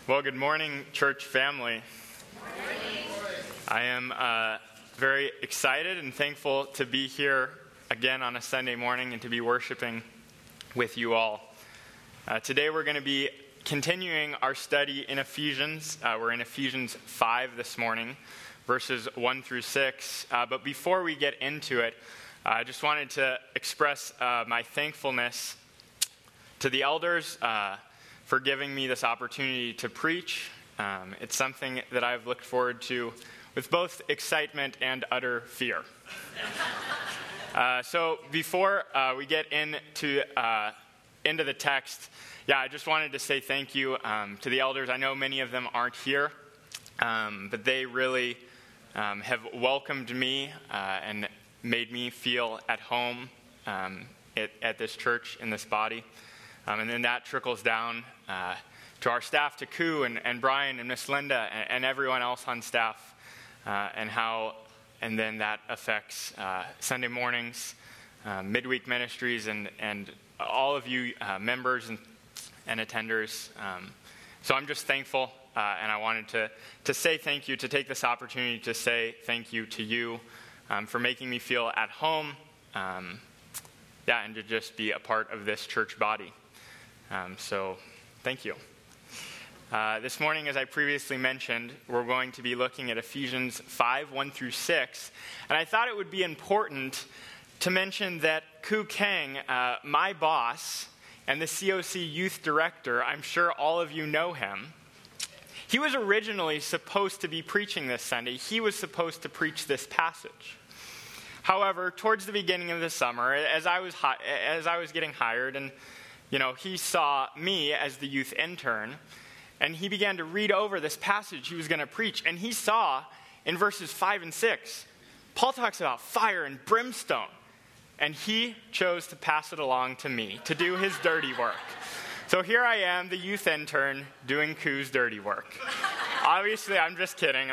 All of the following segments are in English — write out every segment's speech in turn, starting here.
Well, good morning, church family. I am very excited and thankful to be here again on a Sunday morning and to be worshiping with you all. Today we're going to be continuing our study in Ephesians. We're in Ephesians 5 this morning, verses 1 through 6. But before we get into it, I just wanted to express my thankfulness to the elders for giving me this opportunity to preach. It's something that I've looked forward to with both excitement and utter fear. So before we get into the text, I just wanted to say thank you to the elders. I know many of them aren't here, but they really have welcomed me and made me feel at home at this church, in this body. And then that trickles down to our staff, to Koo and Brian and Miss Linda and everyone else on staff, and then that affects Sunday mornings, midweek ministries, and all of you members and attenders. So I'm just thankful, and I wanted to say thank you, to take this opportunity to say thank you to you for making me feel at home, and to just be a part of this church body. So thank you. This morning, as I previously mentioned, we're going to be looking at Ephesians 5, 1 through 6. And I thought it would be important to mention that Koo Kang, my boss and the COC youth director, I'm sure all of you know him. He was originally supposed to be preaching this Sunday. He was supposed to preach this passage. However, towards the beginning of the summer, as I was getting hired, and he saw me as the youth intern, and he began to read over this passage he was going to preach. And he saw in verses 5 and 6, Paul talks about fire and brimstone. And he chose to pass it along to me to do his dirty work. So here I am, the youth intern, doing Koo's dirty work. Obviously, I'm just kidding.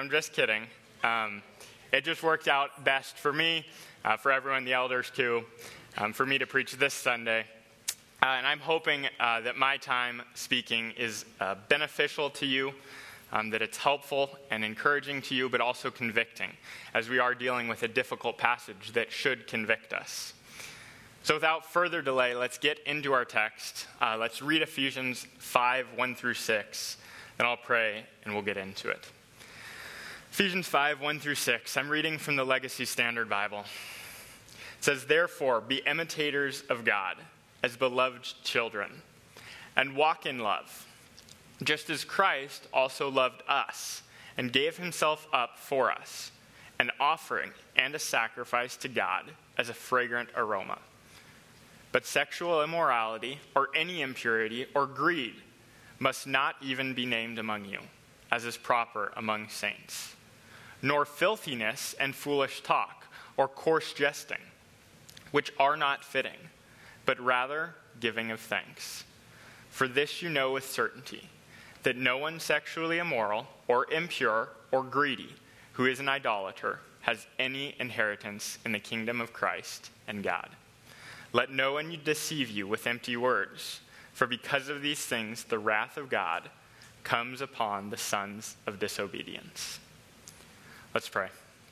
It just worked out best for me, for everyone, the elders too, for me to preach this Sunday. And I'm hoping that my time speaking is beneficial to you, that it's helpful and encouraging to you, but also convicting, as we are dealing with a difficult passage that should convict us. So without further delay, let's get into our text. Let's read Ephesians 5, 1 through 6, then I'll pray and we'll get into it. Ephesians 5, 1 through 6. I'm reading from the Legacy Standard Bible. It says, "Therefore, be imitators of God as beloved children, and walk in love, just as Christ also loved us and gave himself up for us, an offering and a sacrifice to God as a fragrant aroma. But sexual immorality or any impurity or greed must not even be named among you, as is proper among saints, nor filthiness and foolish talk or coarse jesting, which are not fitting, but rather giving of thanks. For this you know with certainty, that no one sexually immoral or impure or greedy who is an idolater has any inheritance in the kingdom of Christ and God. Let no one deceive you with empty words, for because of these things the wrath of God comes upon the sons of disobedience." Let's pray.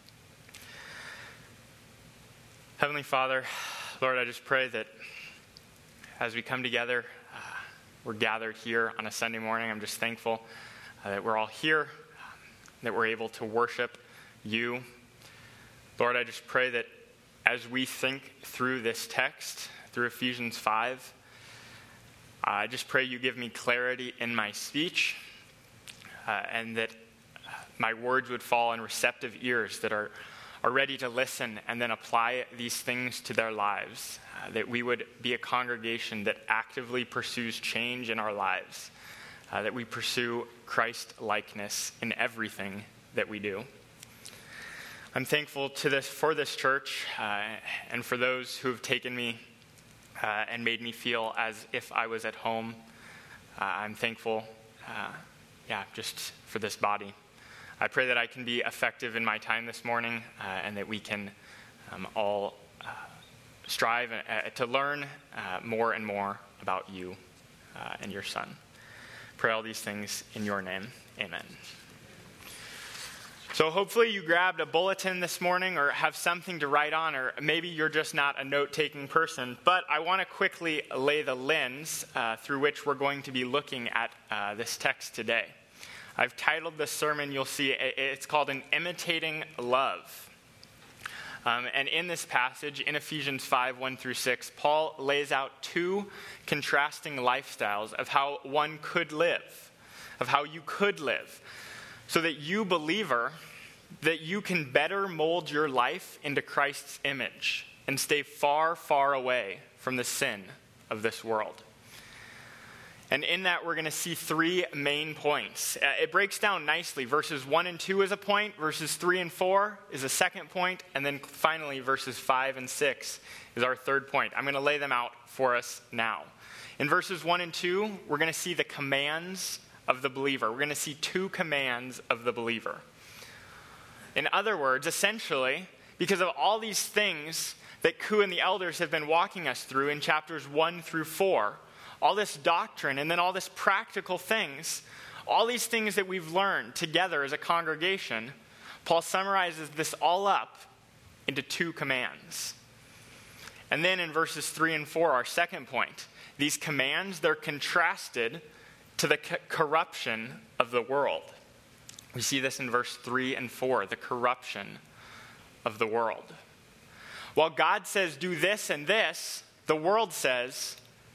Heavenly Father, Lord, I just pray that as we come together, we're gathered here on a Sunday morning. I'm just thankful that we're all here, that we're able to worship you. Lord, I just pray that as we think through this text, through Ephesians 5, I just pray you give me clarity in my speech, and that my words would fall on receptive ears that are ready to listen and then apply these things to their lives, that we would be a congregation that actively pursues change in our lives, that we pursue Christ-likeness in everything that we do. I'm thankful for this church and for those who have taken me and made me feel as if I was at home. I'm thankful, just for this body. I pray that I can be effective in my time this morning, and that we can all strive to learn more and more about you and your Son. Pray all these things in your name. Amen. So hopefully you grabbed a bulletin this morning or have something to write on, or maybe you're just not a note-taking person. But I want to quickly lay the lens through which we're going to be looking at this text today. I've titled this sermon, you'll see, it's called An Imitating Love. And in this passage, in Ephesians 5, 1 through 6, Paul lays out two contrasting lifestyles of how one could live, of how you could live, so that you, believer, that you can better mold your life into Christ's image and stay far, far away from the sin of this world. And in that, we're going to see three main points. It breaks down nicely. Verses 1 and 2 is a point. Verses 3 and 4 is a second point. And then finally, verses 5 and 6 is our third point. I'm going to lay them out for us now. In verses 1 and 2, we're going to see the commands of the believer. We're going to see two commands of the believer. In other words, essentially, because of all these things that Ku and the elders have been walking us through in chapters 1 through 4, all this doctrine, and then all this practical things, all these things that we've learned together as a congregation, Paul summarizes this all up into two commands. And then in verses 3 and 4, our second point, these commands, they're contrasted to the corruption of the world. We see this in verse 3 and 4, the corruption of the world. While God says, do this and this, the world says,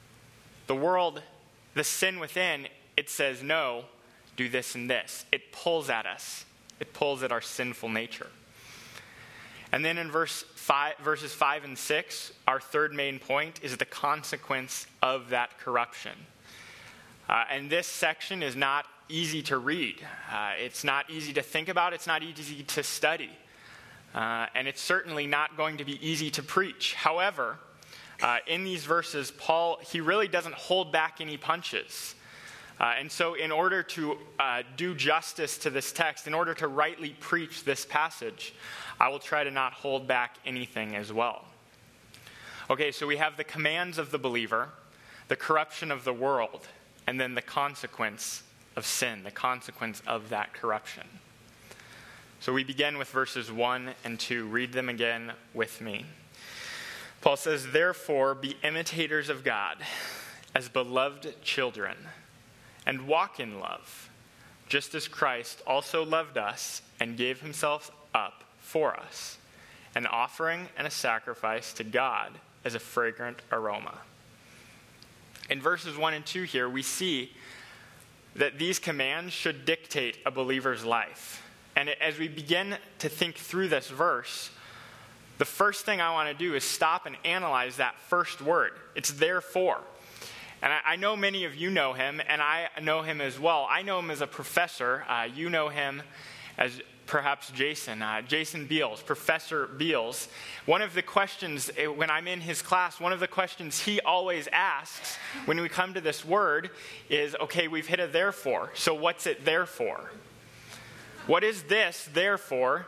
the sin within, it says, no, do this and this. It pulls at us. It pulls at our sinful nature. And then in verses 5 and 6, our third main point is the consequence of that corruption. And this section is not easy to read. It's not easy to think about. It's not easy to study. And it's certainly not going to be easy to preach. However, in these verses, Paul, he really doesn't hold back any punches. And so in order to do justice to this text, in order to rightly preach this passage, I will try to not hold back anything as well. Okay, so we have the commands of the believer, the corruption of the world, and then the consequence of sin, the consequence of that corruption. So we begin with verses 1 and 2. Read them again with me. Paul says, therefore, be imitators of God as beloved children, and walk in love, just as Christ also loved us and gave himself up for us, an offering and a sacrifice to God as a fragrant aroma. In verses 1 and 2 here, we see that these commands should dictate a believer's life. And as we begin to think through this verse, the first thing I want to do is stop and analyze that first word. It's therefore. And I know many of you know him, and I know him as well. I know him as a professor. You know him as perhaps Jason Beals, Professor Beals. One of the questions, when I'm in his class, one of the questions he always asks when we come to this word is, okay, we've hit a therefore. So what's it there for? What is this therefore?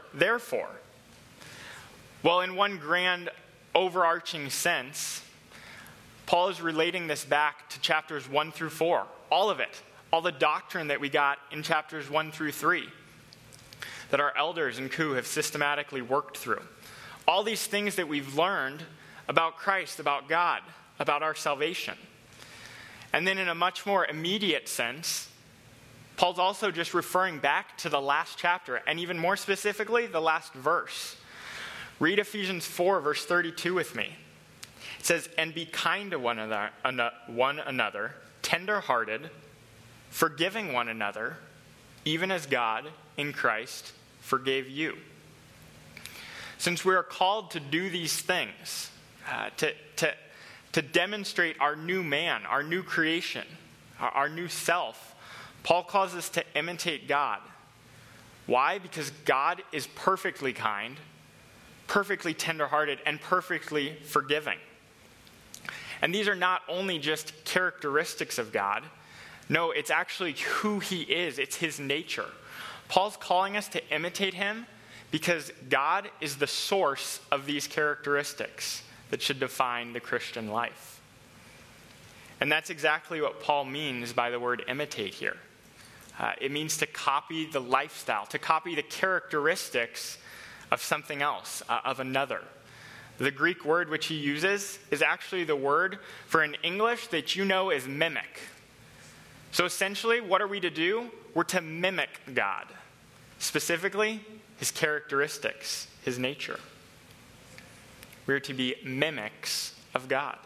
Well, in one grand overarching sense, Paul is relating this back to chapters 1 through 4. All of it. All the doctrine that we got in chapters 1 through 3. That our elders and Ku have systematically worked through. All these things that we've learned about Christ, about God, about our salvation. And then in a much more immediate sense, Paul's also just referring back to the last chapter, and even more specifically, the last verse. Read Ephesians 4, verse 32 with me. It says, and be kind to one another, tender-hearted, forgiving one another, even as God in Christ forgave you. Since we are called to do these things, to demonstrate our new man, our new creation, our new self, Paul calls us to imitate God. Why? Because God is perfectly kind, perfectly tenderhearted, and perfectly forgiving. And these are not only just characteristics of God. No, it's actually who he is. It's his nature. Paul's calling us to imitate him because God is the source of these characteristics that should define the Christian life. And that's exactly what Paul means by the word imitate here. It means to copy the lifestyle, to copy the characteristics of something else, of another. The Greek word which he uses is actually the word for in English that you know is mimic. So essentially, what are we to do? We're to mimic God. Specifically, his characteristics, his nature. We're to be mimics of God.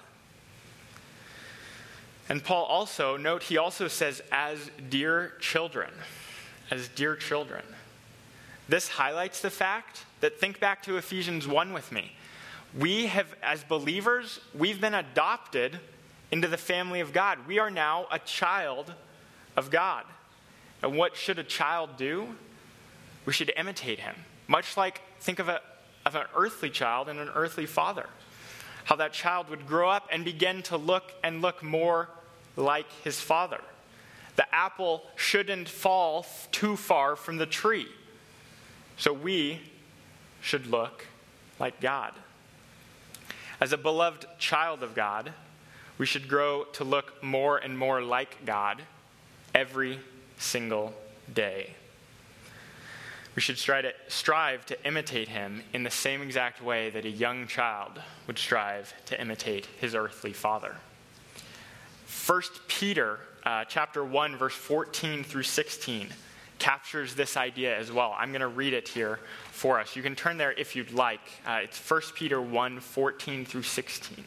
And Paul also, note, he also says, as dear children. As dear children. This highlights the fact that, think back to Ephesians 1 with me. We have, as believers, we've been adopted into the family of God. We are now a child of God. And what should a child do? We should imitate him. Much like, think of an earthly child and an earthly father. How that child would grow up and begin to look more like his father. The apple shouldn't fall too far from the tree. So we should look like God. As a beloved child of God, we should grow to look more and more like God every single day. We should strive to imitate him in the same exact way that a young child would strive to imitate his earthly father. 1 Peter chapter 1, verse 14 through 16 captures this idea as well. I'm going to read it here for us. You can turn there if you'd like. It's 1 Peter 1, 14 through 16.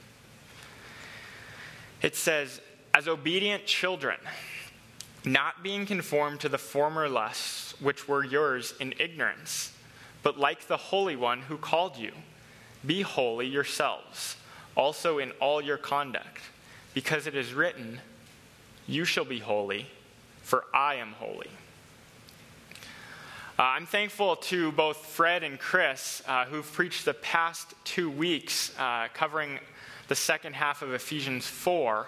It says, as obedient children, not being conformed to the former lusts which were yours in ignorance, but like the Holy One who called you, be holy yourselves, also in all your conduct, because it is written, you shall be holy, for I am holy. I'm thankful to both Fred and Chris, who've preached the past 2 weeks covering the second half of Ephesians 4.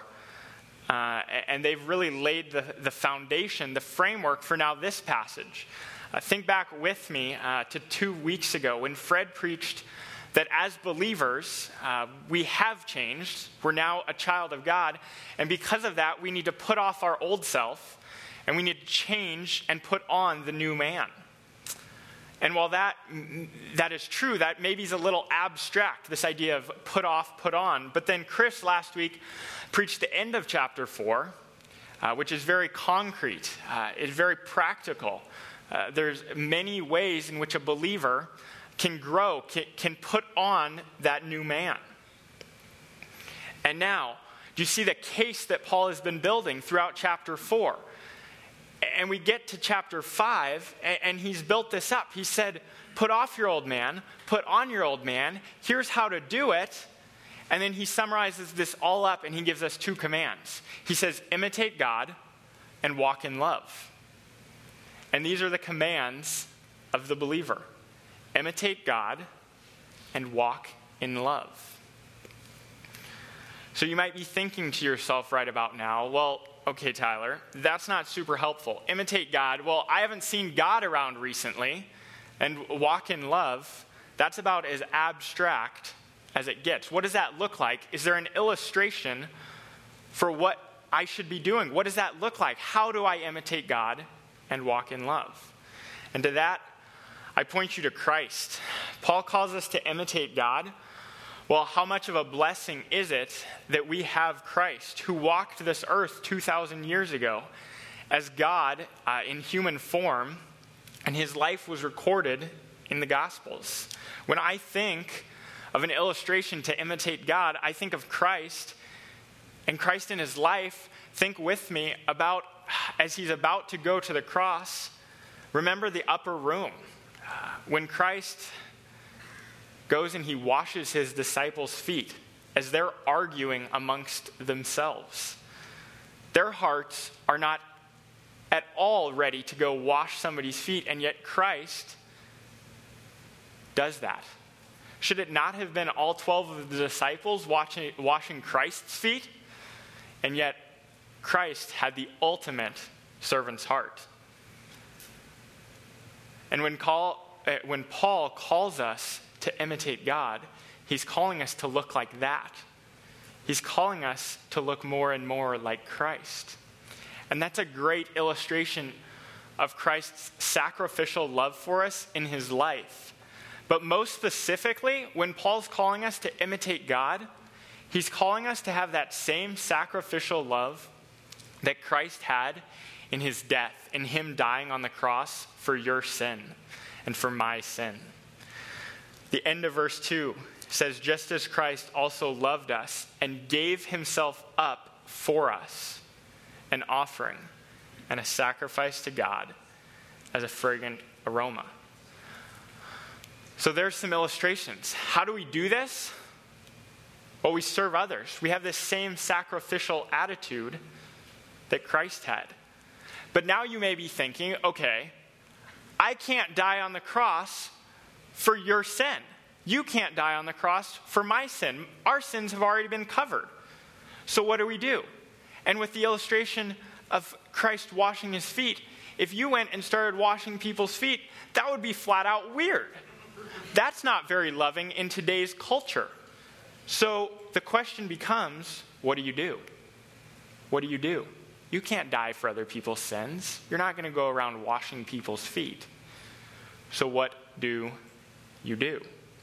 And they've really laid the foundation, the framework for now this passage. Think back with me to 2 weeks ago when Fred preached that as believers, we have changed. We're now a child of God. And because of that, we need to put off our old self, and we need to change and put on the new man. And while that is true, that maybe is a little abstract, this idea of put off, put on. But then Chris last week preached the end of chapter 4, which is very concrete. It's very practical. There's many ways in which a believer can grow, can put on that new man. And now, do you see the case that Paul has been building throughout chapter 4? And we get to chapter 5, and he's built this up. He said, put off your old man, put on your old man. Here's how to do it. And then he summarizes this all up, and he gives us 2 commands. He says, imitate God and walk in love. And these are the commands of the believer. Imitate God and walk in love. So you might be thinking to yourself right about now, well, okay, Tyler, that's not super helpful. Imitate God. Well, I haven't seen God around recently. And walk in love, that's about as abstract as it gets. What does that look like? Is there an illustration for what I should be doing? What does that look like? How do I imitate God and walk in love? And to that, I point you to Christ. Paul calls us to imitate God. Well, how much of a blessing is it that we have Christ, who walked this earth 2,000 years ago as God in human form, and his life was recorded in the Gospels. When I think of an illustration to imitate God, I think of Christ, and Christ in his life. Think with me about, as he's about to go to the cross, remember the upper room. When Christ goes and he washes his disciples' feet as they're arguing amongst themselves. Their hearts are not at all ready to go wash somebody's feet, and yet Christ does that. Should it not have been all 12 of the disciples washing Christ's feet? And yet Christ had the ultimate servant's heart. And when Paul calls us to imitate God, he's calling us to look like that. He's calling us to look more and more like Christ. And that's a great illustration of Christ's sacrificial love for us in his life. But most specifically, when Paul's calling us to imitate God, he's calling us to have that same sacrificial love that Christ had in his death, in him dying on the cross for your sin and for my sin. The end of verse 2 says, just as Christ also loved us and gave himself up for us, an offering and a sacrifice to God as a fragrant aroma. So there's some illustrations. How do we do this? Well, we serve others. We have this same sacrificial attitude that Christ had. But now you may be thinking, okay, I can't die on the cross for your sin. You can't die on the cross for my sin. Our sins have already been covered. So what do? And with the illustration of Christ washing his feet, if you went and started washing people's feet, that would be flat out weird. That's not very loving in today's culture. So the question becomes, what do you do? What do you do? You can't die for other people's sins. You're not going to go around washing people's feet. So what do you do?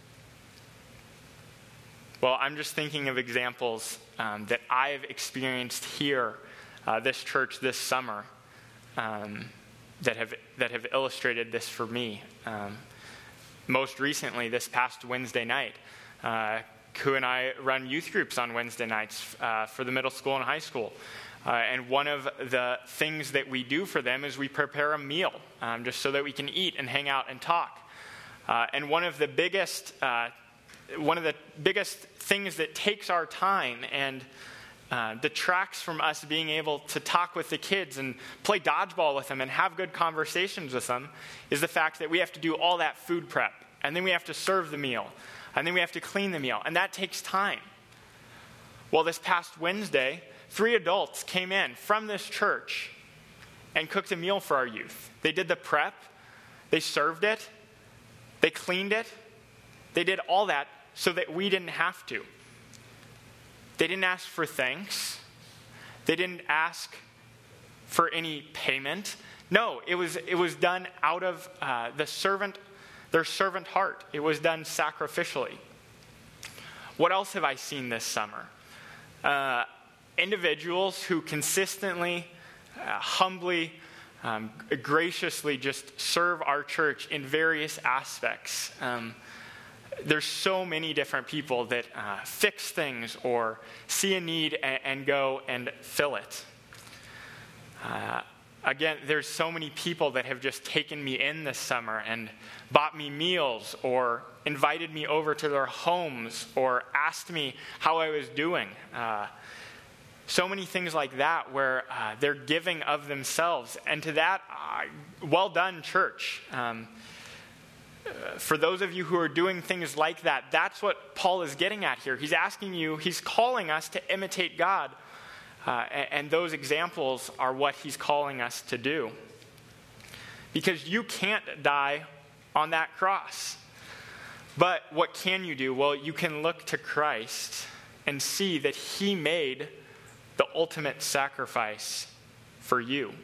Well, I'm just thinking of examples that I've experienced here, this church this summer, that have illustrated this for me. Most recently, this past Wednesday night, Ku and I run youth groups on Wednesday nights for the middle school and high school. And one of the things that we do for them is we prepare a meal, just so that we can eat and hang out and talk. And one of the biggest things that takes our time and detracts from us being able to talk with the kids and play dodgeball with them and have good conversations with them is the fact that we have to do all that food prep. And then we have to serve the meal. And then we have to clean the meal. And that takes time. Well, this past Wednesday, 3 adults came in from this church and cooked a meal for our youth. They did the prep. They served it. They cleaned it. They did all that so that we didn't have to. They didn't ask for thanks. They didn't ask for any payment. No, it was done out of their servant heart. It was done sacrificially. What else have I seen this summer? Individuals who consistently, humbly, graciously just serve our church in various aspects. There's so many different people that fix things or see a need and go and fill it. Again, there's so many people that have just taken me in this summer and bought me meals or invited me over to their homes or asked me how I was doing. So many things like that where they're giving of themselves. And to that, well done, church. For those of you who are doing things like that, that's what Paul is getting at here. He's asking you, he's calling us to imitate God. And those examples are what he's calling us to do. Because you can't die on that cross. But what can you do? Well, you can look to Christ and see that he made the ultimate sacrifice for you.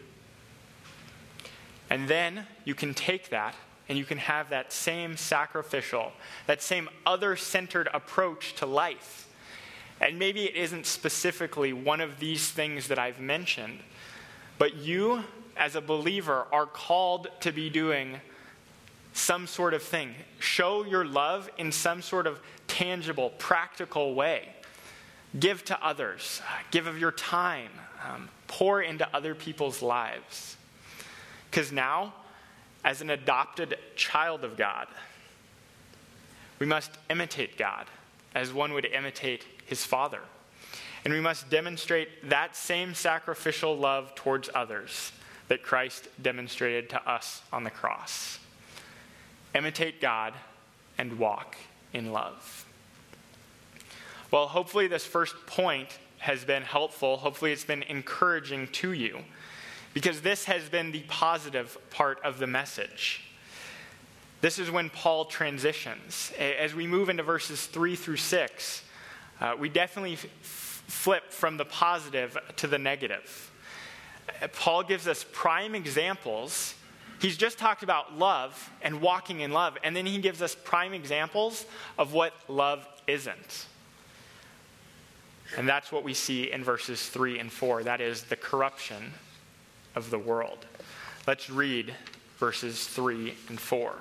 And then you can take that and you can have that same sacrificial, that same other-centered approach to life. And maybe it isn't specifically one of these things that I've mentioned, but you, as a believer, are called to be doing some sort of thing. Show your love in some sort of tangible, practical way. Give to others. Give of your time. Pour into other people's lives. Because now, as an adopted child of God, we must imitate God as one would imitate his Father. And we must demonstrate that same sacrificial love towards others that Christ demonstrated to us on the cross. Imitate God and walk in love. Well, hopefully this first point has been helpful. Hopefully it's been encouraging to you, because this has been the positive part of the message. This is when Paul transitions. As we move into verses 3 through 6, we definitely flip from the positive to the negative. Paul gives us prime examples. He's just talked about love and walking in love, and then he gives us prime examples of what love isn't. And that's what we see in verses 3 and 4. That is the corruption of the world. Let's read verses 3 and 4.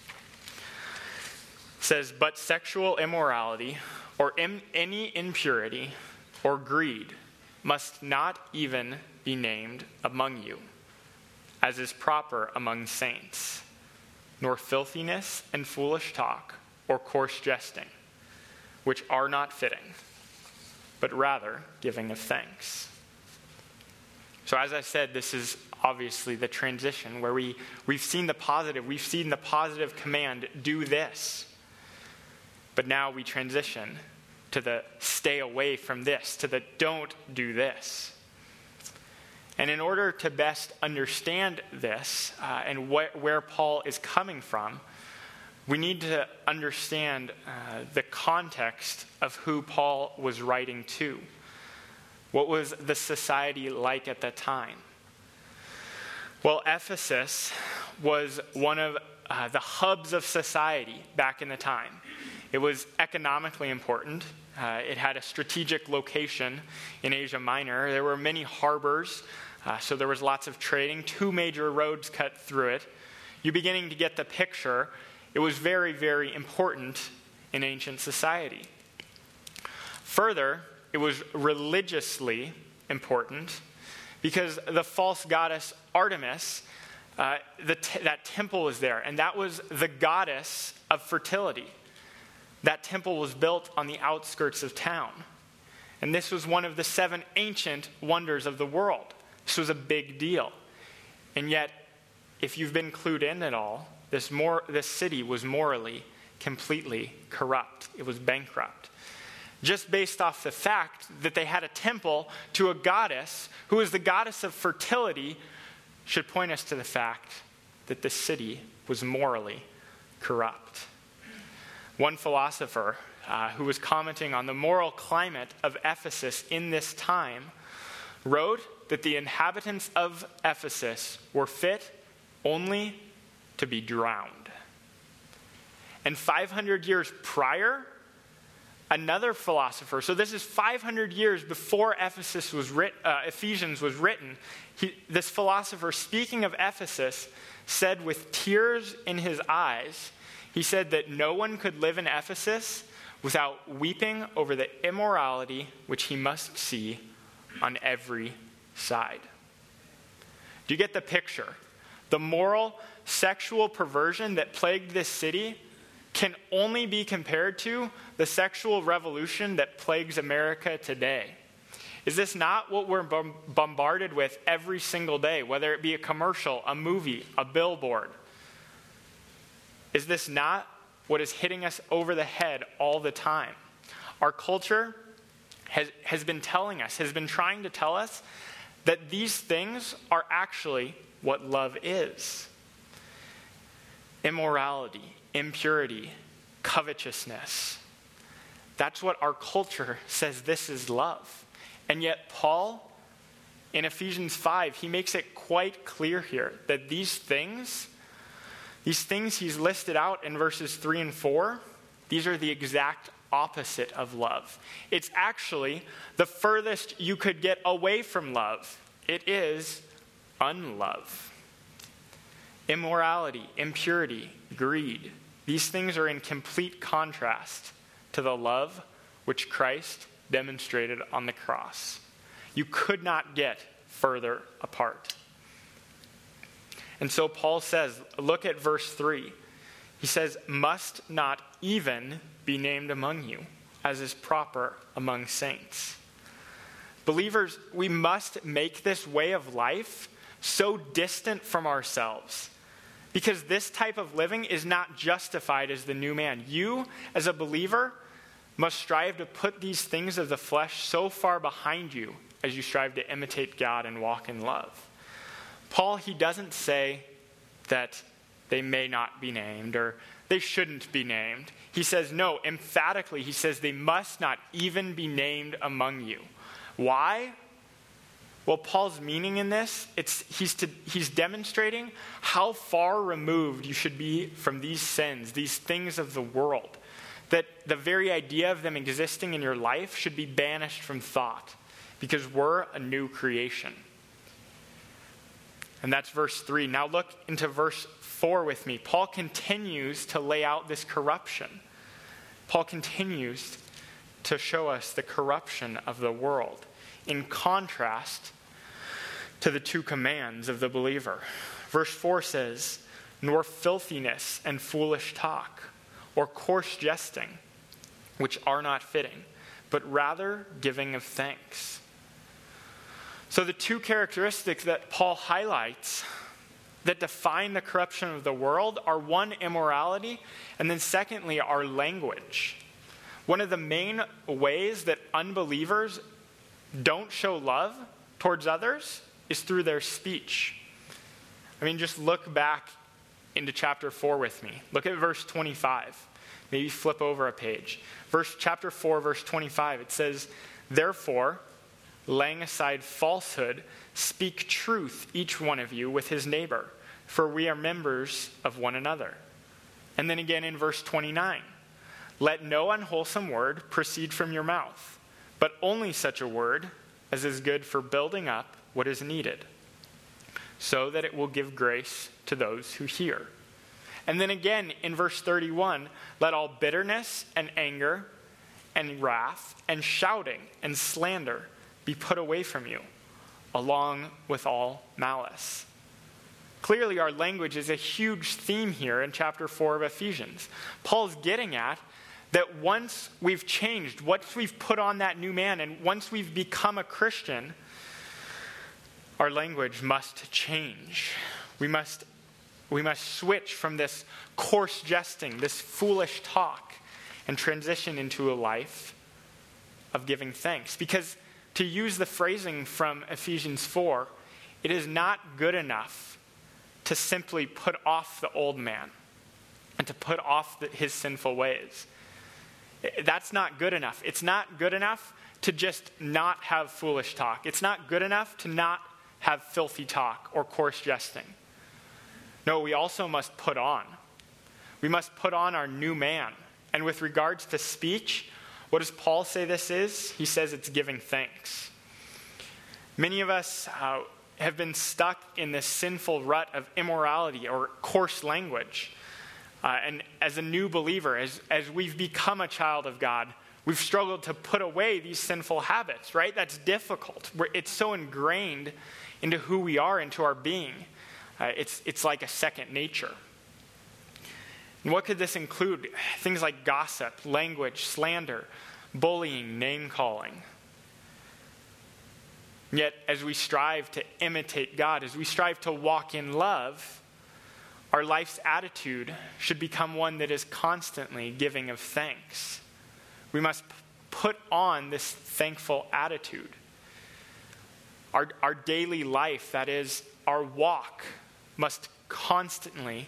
It says, "But sexual immorality or any impurity or greed must not even be named among you, as is proper among saints, nor filthiness and foolish talk or coarse jesting, which are not fitting, but rather giving of thanks." So as I said, this is obviously the transition where we've seen the positive command, do this. But now we transition to the stay away from this, to the don't do this. And in order to best understand this and where Paul is coming from, we need to understand the context of who Paul was writing to. What was the society like at that time? Well, Ephesus was one of the hubs of society back in the time. It was economically important. It had a strategic location in Asia Minor. There were many harbors, so there was lots of trading. 2 major roads cut through it. You're beginning to get the picture. It was very, very important in ancient society. Further, it was religiously important because the false goddess Artemis, that temple was there, and that was the goddess of fertility. That temple was built on the outskirts of town. And this was one of the 7 ancient wonders of the world. This was a big deal. And yet, if you've been clued in at all, this city was morally completely corrupt. It was bankrupt. Just based off the fact that they had a temple to a goddess who was the goddess of fertility should point us to the fact that the city was morally corrupt. One philosopher who was commenting on the moral climate of Ephesus in this time wrote that the inhabitants of Ephesus were fit only to be drowned. And 500 years prior, another philosopher, so this is 500 years before Ephesians was written, this philosopher, speaking of Ephesus, said with tears in his eyes, he said that no one could live in Ephesus without weeping over the immorality which he must see on every side. Do you get the picture? The moral, sexual perversion that plagued this city can only be compared to the sexual revolution that plagues America today. Is this not what we're bombarded with every single day, whether it be a commercial, a movie, a billboard? Is this not what is hitting us over the head all the time? Our culture has been telling us, has been trying to tell us that these things are actually what love is. Immorality, impurity, covetousness. That's what our culture says this is love. And yet Paul, in Ephesians 5, he makes it quite clear here that these things he's listed out in verses 3 and 4, these are the exact opposite of love. It's actually the furthest you could get away from love. It is unlove. Immorality, impurity, greed. These things are in complete contrast to the love which Christ demonstrated on the cross. You could not get further apart. And so Paul says, look at verse 3. He says, must not even be named among you, as is proper among saints. Believers, we must make this way of life so distant from ourselves, because this type of living is not justified as the new man. You, as a believer, must strive to put these things of the flesh so far behind you as you strive to imitate God and walk in love. Paul, he doesn't say that they may not be named or they shouldn't be named. He says, no, emphatically, he says they must not even be named among you. Why? Well, Paul's meaning in this, he's demonstrating how far removed you should be from these sins, these things of the world, that the very idea of them existing in your life should be banished from thought, because we're a new creation. And that's verse 3. Now look into verse 4 with me. Paul continues to lay out this corruption. Paul continues to show us the corruption of the world in contrast to the two commands of the believer. Verse 4 says, "Nor filthiness and foolish talk, or coarse jesting, which are not fitting, but rather giving of thanks." So the two characteristics that Paul highlights that define the corruption of the world are, one, immorality, and then secondly, our language. One of the main ways that unbelievers don't show love towards others is through their speech. I mean, just look back into chapter 4 with me. Look at verse 25. Maybe flip over a page. Chapter 4, verse 25, it says, "Therefore, laying aside falsehood, speak truth, each one of you, with his neighbor, for we are members of one another." And then again in verse 29, "Let no unwholesome word proceed from your mouth, but only such a word as is good for building up what is needed, so that it will give grace to those who hear." And then again in verse 31, "Let all bitterness and anger and wrath and shouting and slander be put away from you, along with all malice." Clearly, our language is a huge theme here in chapter 4 of Ephesians. Paul's getting at that once we've changed, once we've put on that new man, and once we've become a Christian, our language must change. We must switch from this coarse jesting, this foolish talk, and transition into a life of giving thanks. Because to use the phrasing from Ephesians 4, it is not good enough to simply put off the old man and to put off his sinful ways. That's not good enough. It's not good enough to just not have foolish talk. It's not good enough to not have filthy talk or coarse jesting. No, we also must put on. We must put on our new man. And with regards to speech, what does Paul say this is? He says it's giving thanks. Many of us have been stuck in this sinful rut of immorality or coarse language. And as a new believer, as we've become a child of God, we've struggled to put away these sinful habits, right? That's difficult. It's so ingrained into who we are, into our being. It's like a second nature. And what could this include? Things like gossip, language, slander, bullying, name-calling. Yet, as we strive to imitate God, as we strive to walk in love, our life's attitude should become one that is constantly giving of thanks. We must put on this thankful attitude. Our daily life, that is, our walk, must constantly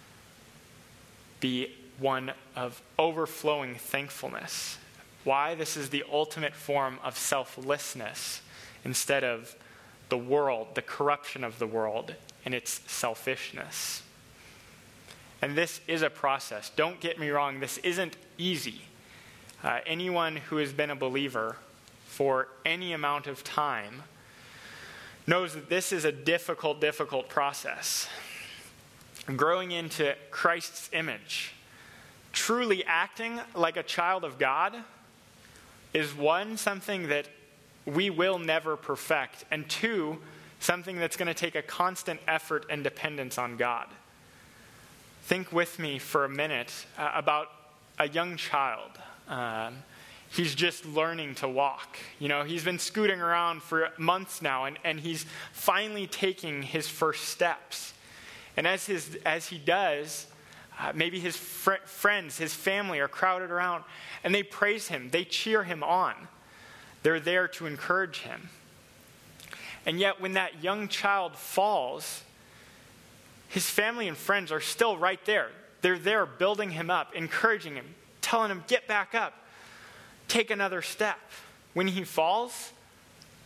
be one of overflowing thankfulness. Why? This is the ultimate form of selflessness instead of the world, the corruption of the world, and its selfishness. And this is a process. Don't get me wrong, this isn't easy. Anyone who has been a believer for any amount of time knows that this is a difficult process. Growing into Christ's image, truly acting like a child of God, is one, something that we will never perfect, and two, something that's going to take a constant effort and dependence on God. Think with me for a minute about a young child. He's just learning to walk. He's been scooting around for months now, and he's finally taking his first steps. And as he does, maybe his friends, his family are crowded around, and they praise him. They cheer him on. They're there to encourage him. And yet when that young child falls, his family and friends are still right there. They're there building him up, encouraging him, telling him, get back up, take another step. When he falls,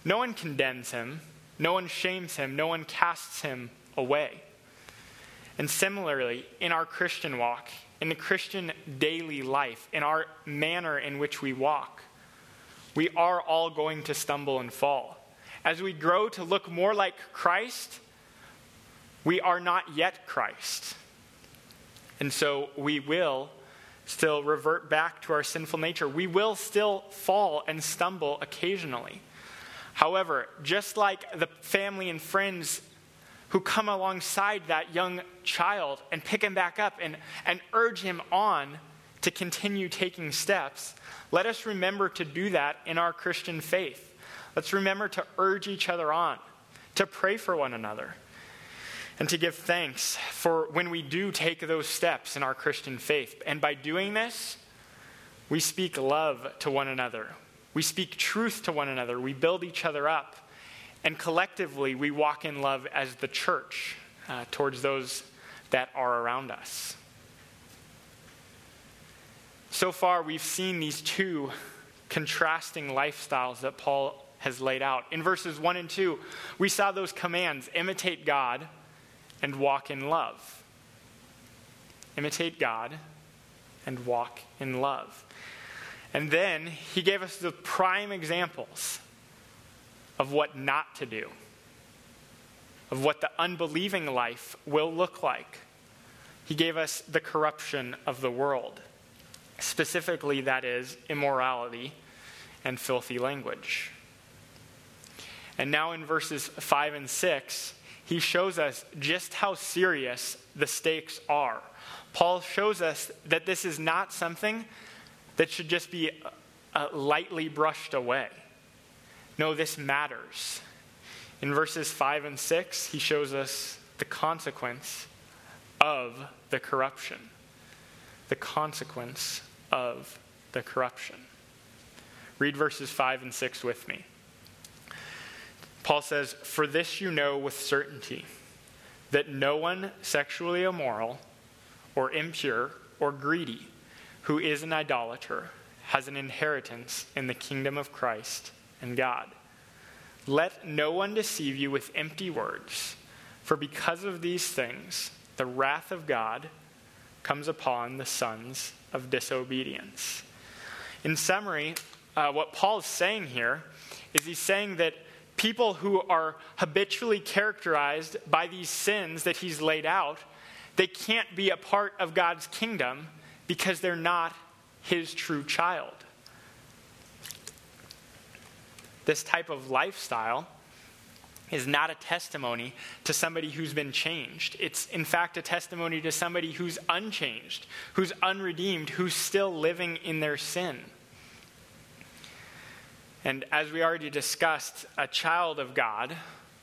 no one condemns him, no one shames him, no one casts him away. And similarly, in our Christian walk, in the Christian daily life, in our manner in which we walk, we are all going to stumble and fall. As we grow to look more like Christ, we are not yet Christ. And so we will still revert back to our sinful nature. We will still fall and stumble occasionally. However, just like the family and friends who come alongside that young child and pick him back up and urge him on to continue taking steps, let us remember to do that in our Christian faith. Let's remember to urge each other on, to pray for one another, and to give thanks for when we do take those steps in our Christian faith. And by doing this, we speak love to one another. We speak truth to one another. We build each other up. And collectively, we walk in love as the church towards those that are around us. So far, we've seen these two contrasting lifestyles that Paul has laid out. In verses 1 and 2, we saw those commands: imitate God and walk in love. Imitate God and walk in love. And then he gave us the prime examples of what not to do, of what the unbelieving life will look like. He gave us the corruption of the world. Specifically, that is immorality and filthy language. And now in verses 5 and 6, he shows us just how serious the stakes are. Paul shows us that this is not something that should just be lightly brushed away. No, this matters. In verses 5 and 6, he shows us the consequence of the corruption. The consequence of the corruption. Read verses 5 and 6 with me. Paul says, "For this you know with certainty, that no one sexually immoral or impure or greedy who is an idolater has an inheritance in the kingdom of Christ and God. Let no one deceive you with empty words, for because of these things, the wrath of God comes upon the sons of disobedience." In summary, what Paul is saying here is he's saying that people who are habitually characterized by these sins that he's laid out, they can't be a part of God's kingdom because they're not his true child. This type of lifestyle is not a testimony to somebody who's been changed. It's, in fact, a testimony to somebody who's unchanged, who's unredeemed, who's still living in their sin. And as we already discussed, a child of God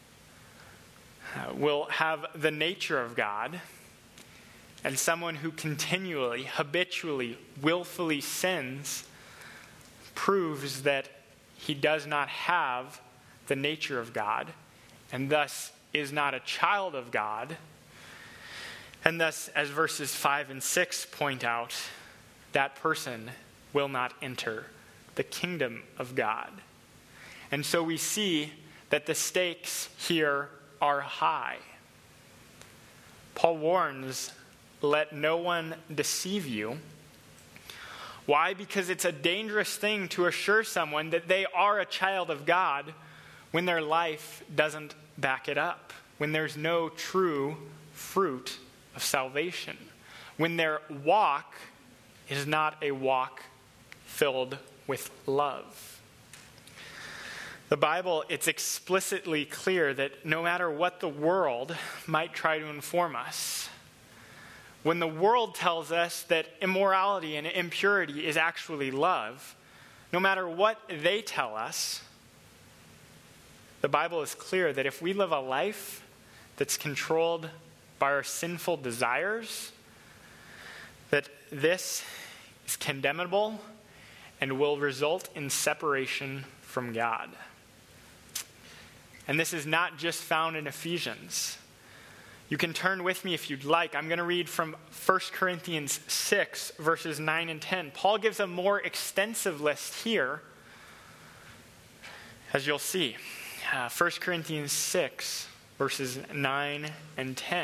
will have the nature of God, and someone who continually, habitually, willfully sins proves that he does not have the nature of God, and thus is not a child of God. And thus, as verses 5 and 6 point out, that person will not enter the kingdom of God. And so we see that the stakes here are high. Paul warns, let no one deceive you. Why? Because it's a dangerous thing to assure someone that they are a child of God when their life doesn't back it up, when there's no true fruit of salvation, when their walk is not a walk filled with love. The Bible, it's explicitly clear that no matter what the world might try to inform us, when the world tells us that immorality and impurity is actually love, no matter what they tell us, the Bible is clear that if we live a life that's controlled by our sinful desires, that this is condemnable and will result in separation from God. And this is not just found in Ephesians. You can turn with me if you'd like. I'm going to read from 1 Corinthians 6, verses 9 and 10. Paul gives a more extensive list here, as you'll see. 1 Corinthians 6, verses 9 and 10.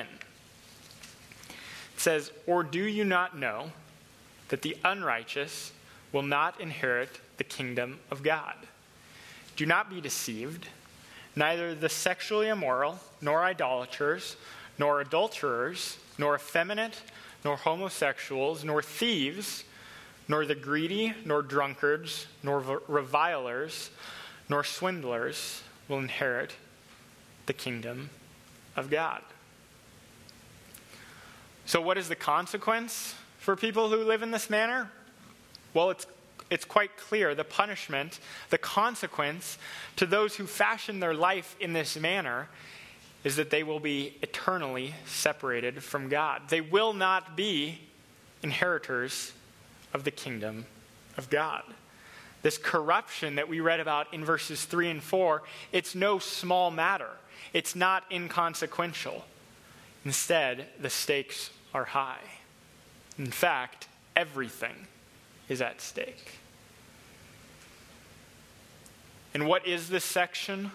It says, "Or do you not know that the unrighteous will not inherit the kingdom of God? Do not be deceived. Neither the sexually immoral, nor idolaters, nor adulterers, nor effeminate, nor homosexuals, nor thieves, nor the greedy, nor drunkards, nor revilers, nor swindlers will inherit the kingdom of God." So what is the consequence for people who live in this manner? Well, it's quite clear. The punishment, the consequence to those who fashion their life in this manner is that they will be eternally separated from God. They will not be inheritors of the kingdom of God. This corruption that we read about in verses 3 and 4, it's no small matter. It's not inconsequential. Instead, the stakes are high. In fact, everything is at stake. And what is this section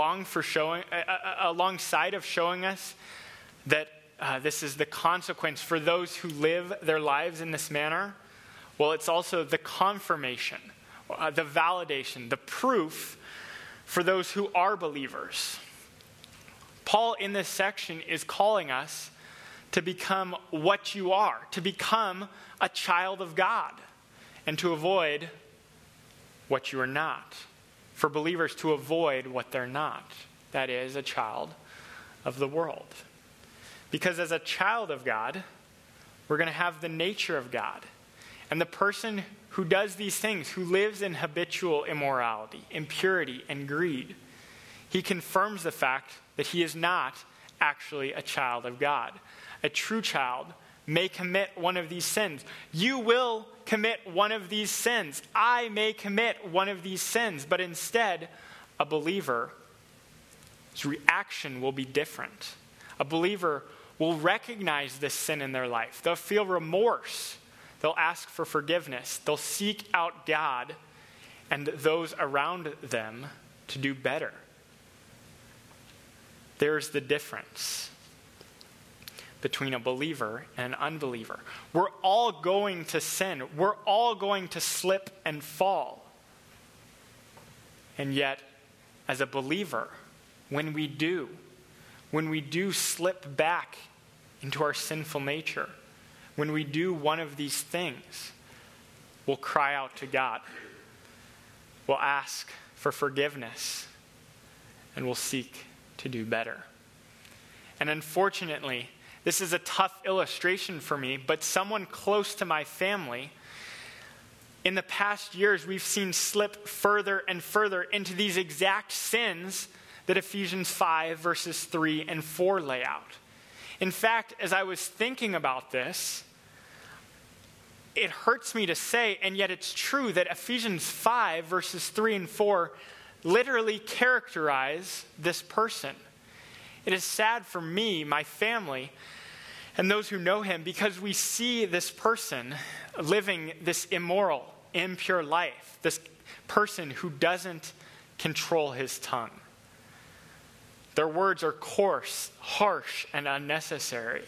alongside of showing us that this is the consequence for those who live their lives in this manner? Well, it's also the confirmation, the validation, the proof for those who are believers. Paul in this section is calling us to become what you are, to become a child of God, and to avoid what you are not. For believers to avoid what they're not, that is, a child of the world. Because as a child of God, we're going to have the nature of God. And the person who does these things, who lives in habitual immorality, impurity, and greed, he confirms the fact that he is not actually a child of God. A true child may commit one of these sins. You will commit one of these sins. I may commit one of these sins. But instead, a believer's reaction will be different. A believer will recognize this sin in their life. They'll feel remorse. They'll ask for forgiveness. They'll seek out God and those around them to do better. There's the difference between a believer and an unbeliever. We're all going to sin. We're all going to slip and fall. And yet, as a believer, when we do slip back into our sinful nature, when we do one of these things, we'll cry out to God. We'll ask for forgiveness, and we'll seek to do better. And unfortunately, this is a tough illustration for me, but someone close to my family, in the past years, we've seen slip further and further into these exact sins that Ephesians 5 verses 3 and 4 lay out. In fact, as I was thinking about this, it hurts me to say, and yet it's true, that Ephesians 5 verses 3 and 4 literally characterize this person. It is sad for me, my family, and those who know him, because we see this person living this immoral, impure life, this person who doesn't control his tongue. Their words are coarse, harsh, and unnecessary.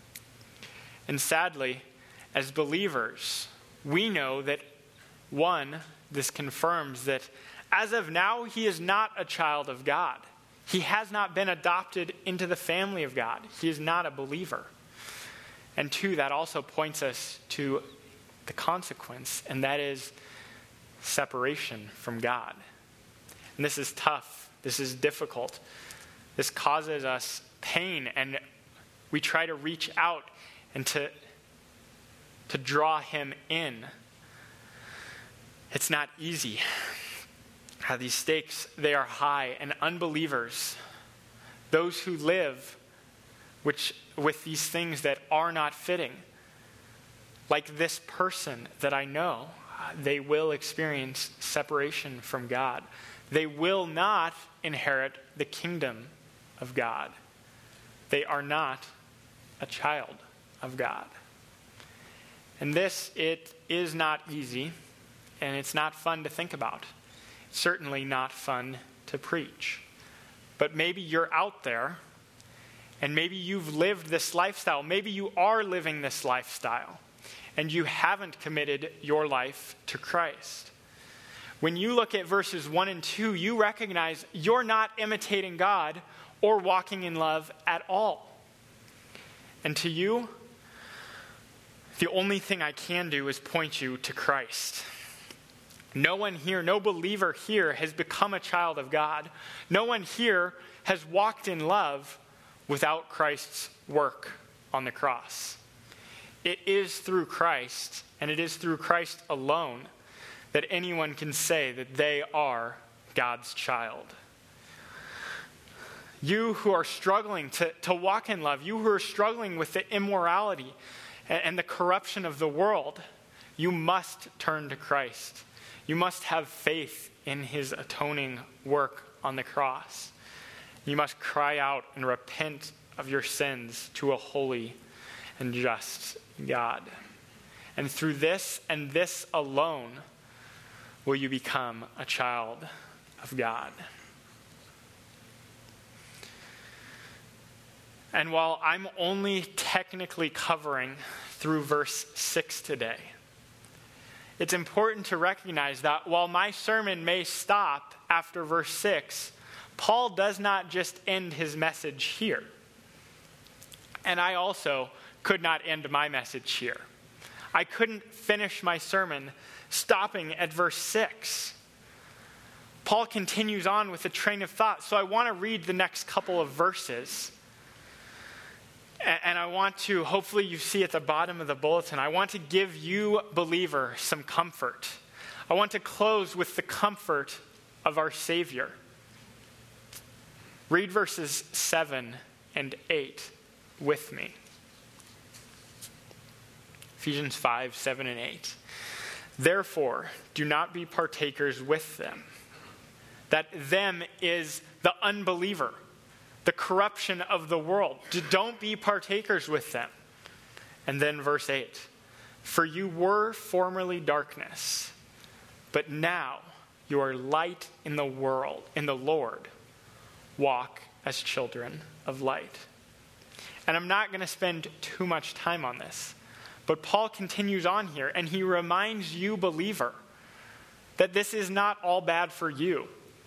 And sadly, as believers, we know that, one, this confirms that as of now, he is not a child of God. He has not been adopted into the family of God. He is not a believer. And two, that also points us to the consequence, and that is separation from God. And this is tough. This is difficult. This causes us pain, and we try to reach out and to draw him in. It's not easy. These stakes, they are high, and unbelievers, those who live with these things that are not fitting, like this person that I know, they will experience separation from God. They will not inherit the kingdom of God. They are not a child of God. And this, it is not easy, and it's not fun to think about. It's certainly not fun to preach. but maybe you're out there and maybe you've lived this lifestyle. Maybe you are living this lifestyle and you haven't committed your life to Christ. When you look at verses 1 and 2, you recognize you're not imitating God or walking in love at all. And to you, the only thing I can do is point you to Christ. No one here, no believer here has become a child of God. No one here has walked in love without Christ's work on the cross. It is through Christ, and it is through Christ alone, that anyone can say that they are God's child. You who are struggling to walk in love, you who are struggling with the immorality and the corruption of the world, you must turn to Christ. You must have faith in his atoning work on the cross. You must cry out and repent of your sins to a holy and just God. And through this and this alone will you become a child of God. And while I'm only technically covering through verse 6 today, it's important to recognize that while my sermon may stop after verse 6, Paul does not just end his message here. And I also could not end my message here. I couldn't finish my sermon stopping at verse 6. Paul continues on with a train of thought, so I want to read the next couple of verses. And I want to, hopefully you see at the bottom of the bulletin, I want to give you, believer, some comfort. I want to close with the comfort of our Savior. Read verses 7 and 8 with me. Ephesians 5, 7 and 8. Therefore, do not be partakers with them. That them is the unbeliever, the corruption of the world. Don't be partakers with them. And then verse 8. For you were formerly darkness, but now you are light in the world, in the Lord. Walk as children of light. And I'm not going to spend too much time on this, but Paul continues on here, and he reminds you, believer, that this is not all bad for you.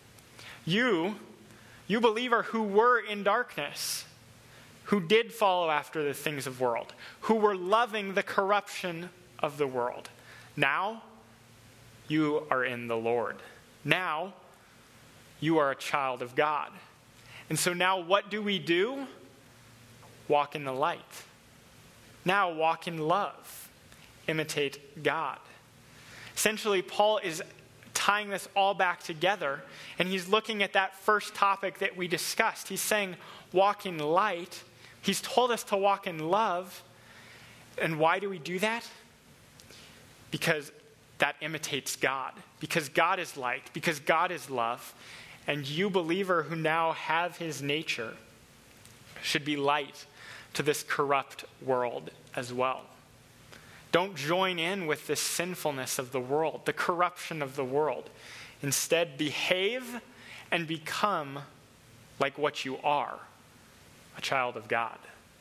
You believer who were in darkness, who did follow after the things of the world, who were loving the corruption of the world. Now, you are in the Lord. Now, you are a child of God. And so now what do? Walk in the light. Now walk in love. Imitate God. Essentially, Paul is tying this all back together, and he's looking at that first topic that we discussed. He's saying, walk in light. He's told us to walk in love. And why do we do that? Because that imitates God. Because God is light. Because God is love. And you, believer, who now have his nature, should be light to this corrupt world as well. Don't join in with the sinfulness of the world, the corruption of the world. Instead, behave and become like what you are, a child of God.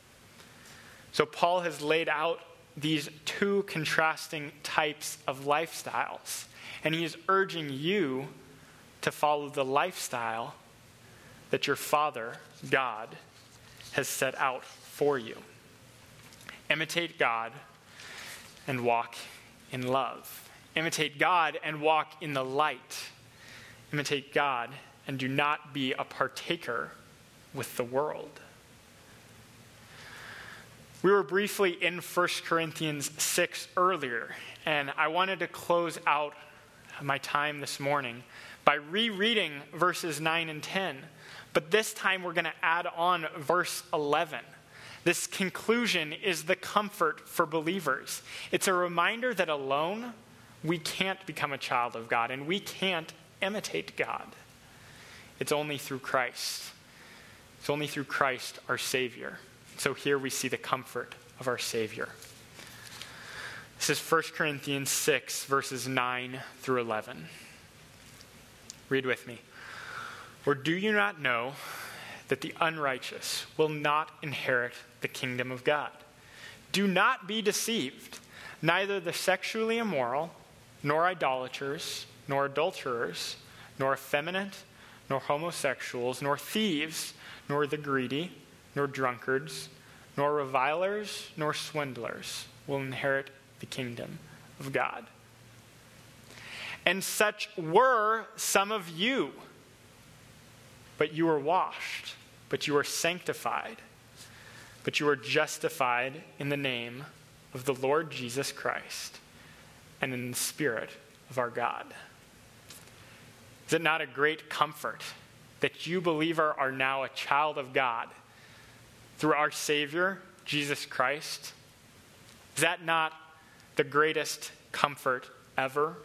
So Paul has laid out these two contrasting types of lifestyles, and he is urging you to follow the lifestyle that your Father, God, has set out for you. Imitate God and walk in love. Imitate God and walk in the light. Imitate God and do not be a partaker with the world. We were briefly in 1 Corinthians 6 earlier, and I wanted to close out my time this morning by rereading verses 9 and 10. But this time we're going to add on verse 11. This conclusion is the comfort for believers. It's a reminder that alone we can't become a child of God and we can't imitate God. It's only through Christ. It's only through Christ, our Savior. So here we see the comfort of our Savior. This is 1 Corinthians 6, verses 9 through 11. Read with me. Or do you not know that the unrighteous will not inherit the kingdom of God. Do not be deceived. Neither the sexually immoral, nor idolaters, nor adulterers, nor effeminate, nor homosexuals, nor thieves, nor the greedy, nor drunkards, nor revilers, nor swindlers will inherit the kingdom of God. And such were some of you. But you were washed, but you were sanctified, but you were justified in the name of the Lord Jesus Christ and in the Spirit of our God. Is it not a great comfort that you, believer, are now a child of God through our Savior, Jesus Christ? Is that not the greatest comfort ever?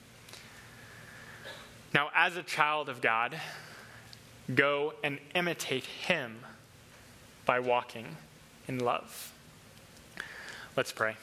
Now, as a child of God, go and imitate him by walking in love. Let's pray.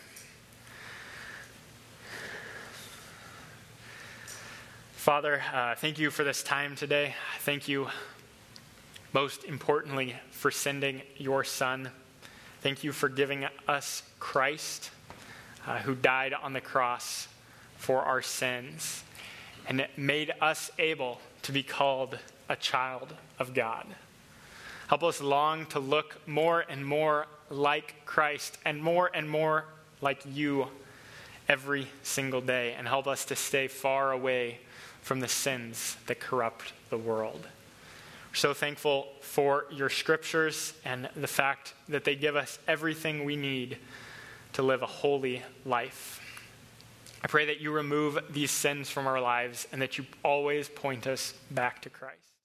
Father, thank you for this time today. Thank you, most importantly, for sending your Son. Thank you for giving us Christ, who died on the cross for our sins and made us able to be called a child of God. Help us long to look more and more like Christ and more like you every single day, and help us to stay far away from the sins that corrupt the world. We're so thankful for your scriptures and the fact that they give us everything we need to live a holy life. I pray that you remove these sins from our lives and that you always point us back to Christ.